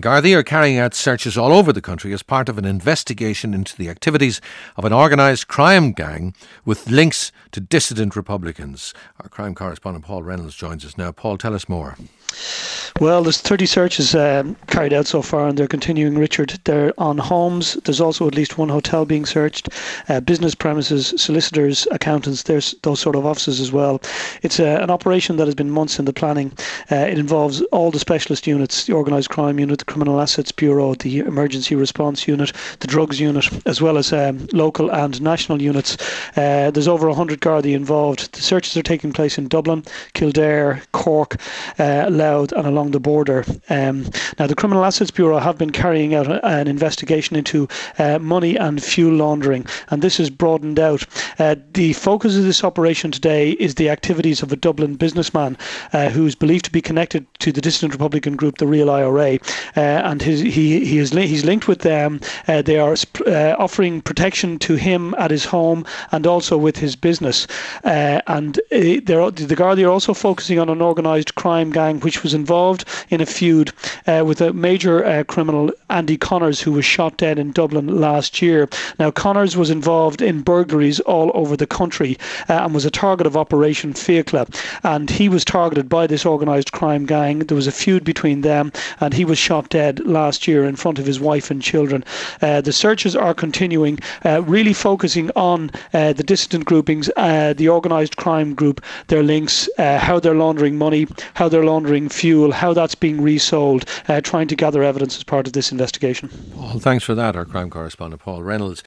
Gardaí are carrying out searches all over the country as part of an investigation into the activities of an organised crime gang with links to dissident Republicans. Our crime correspondent Paul Reynolds joins us now. Paul, tell us more. Well, there's 30 searches carried out so far, and they're continuing, Richard. They're on homes. There's also at least one hotel being searched, business premises, solicitors, accountants, there's those sort of offices as well. It's an operation that has been months in the planning. It involves all the specialist units, the Organised Crime Unit, the Criminal Assets Bureau, the Emergency Response Unit, the Drugs Unit, as well as local and national units. There's over 100 Gardaí involved. The searches are taking place in Dublin, Kildare, Cork, Louth and along the border. Now, the Criminal Assets Bureau have been carrying out an investigation into money and fuel laundering, and this is broadened out. The focus of this operation today is the activities of a Dublin businessman who's believed to be connected to the dissident Republican group, the Real IRA, and he's linked with them. They are offering protection to him at his home and also with his business. And the Gardaí are also focusing on an organised crime gang which was involved in a feud with a major criminal, Andy Connors, who was shot dead in Dublin last year. Now, Connors was involved in burglaries all over the country and was a target of Operation Fiacla, and he was targeted by this organised crime gang. There was a feud between them, and he was shot dead last year in front of his wife and children. The searches are continuing, really focusing on the dissident groupings, the organised crime group, their links, how they're laundering money, how they're laundering fuel, how that's being resold, trying to gather evidence as part of this investigation. Paul, thanks for that. Our crime correspondent Paul Reynolds.